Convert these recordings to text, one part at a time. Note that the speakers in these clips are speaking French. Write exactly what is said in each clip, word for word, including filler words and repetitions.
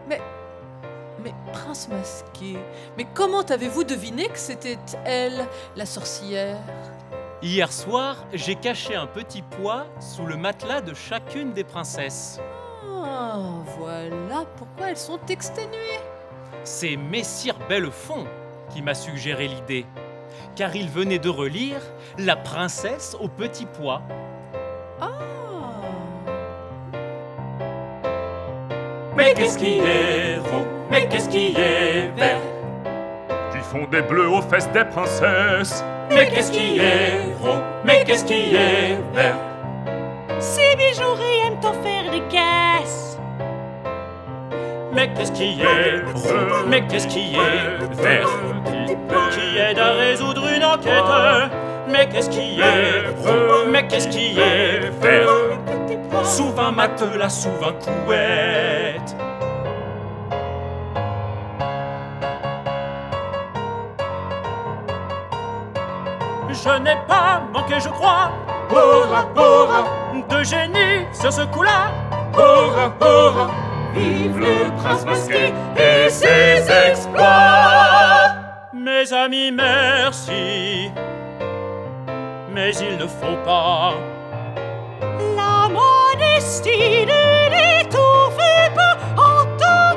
Mais... Mais, prince masqué, mais comment avez-vous deviné que c'était elle, la sorcière? Hier soir, j'ai caché un petit pois sous le matelas de chacune des princesses. Ah, voilà pourquoi elles sont exténuées. C'est Messire Bellefond qui m'a suggéré l'idée, car il venait de relire La princesse au petit pois. Ah. Mais qu'est-ce qui est rond? Mais qu'est-ce qui est vert? Qui font des bleus aux fesses des princesses. Mais qu'est-ce qui est rond? Mais qu'est-ce qui est vert? Ces bijouteries aiment en faire des caisses. Mais qu'est-ce qui est rond? Mais qu'est-ce qui est vert? Qui aide à résoudre une enquête. Mais qu'est-ce qui est rond? Mais qu'est-ce qui est vert? Sous un matelas, sous un couette. Je n'ai pas manqué, je crois, Hurrah, hurrah, de génie sur ce coup-là. hurrah, hurrah. Vive le prince masqué et ses exploits. Mes amis, merci, mais il ne faut pas La modestie ne l'étouffe pas en tant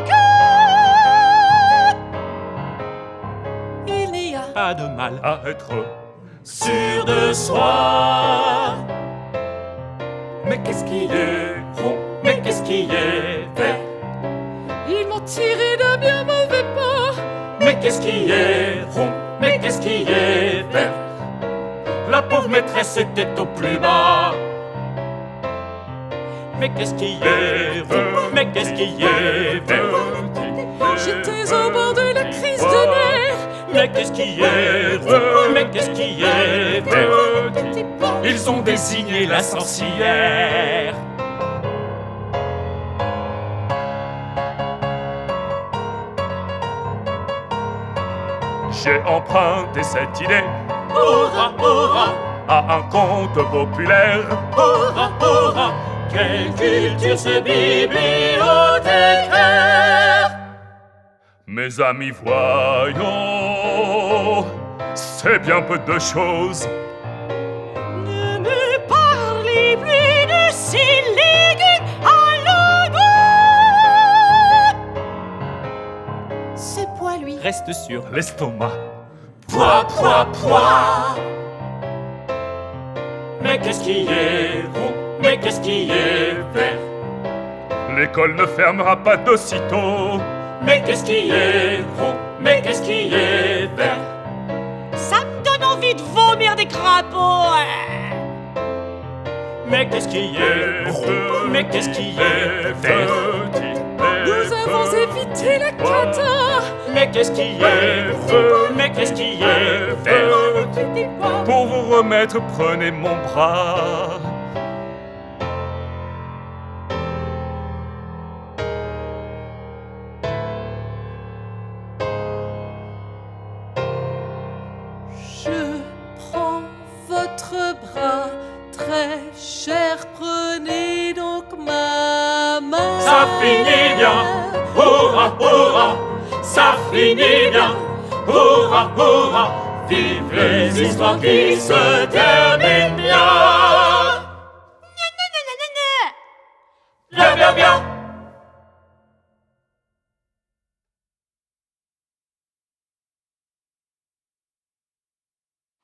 que... Il n'y a Pas de mal. À être sûr de soi. Mais qu'est-ce qui est rond? Mais qu'est-ce qui est vert? Ils m'ont tiré d'un bien mauvais pas. Mais qu'est-ce qui est rond? Mais qu'est-ce qui est vert? La pauvre maîtresse était au plus bas. Mais qu'est-ce qui est rond? Mais qu'est-ce qui est vert? J'étais au bord de la crise de nerfs. Mais qu'est-ce qui est rond? Mais qu'est-ce qui est vert? Ils ont désigné la sorcière. J'ai emprunté cette idée Hurrah, hurrah, à un conte populaire. hurrah, hurrah. Quelle culture ce bibliothécaire! Mes amis, voyons, c'est bien peu de choses. Ne me parlez plus de ces légumes à l'eau. C'est poids, lui. Reste sur L'estomac. Poids, poids, poids. Mais qu'est-ce qui est rond? Mais qu'est-ce qui est vert? L'école ne fermera pas d'aussitôt. Mais qu'est-ce qui est rond? Mais qu'est-ce qui est vert? Ça me donne envie de vomir des crapauds. Mais qu'est-ce qui est rond? Mais qu'est-ce qui est vert? Nous avons évité la cata. Mais qu'est-ce qui est rond? Mais qu'est-ce qui est vert? Pour vous remettre, prenez mon bras. Je prends votre bras, très cher, prenez donc ma main. Ça finit bien, hurrah, hurrah, ça finit bien, hurrah, hurrah, vive les histoires qui se terminent bien. Bien, bien, bien.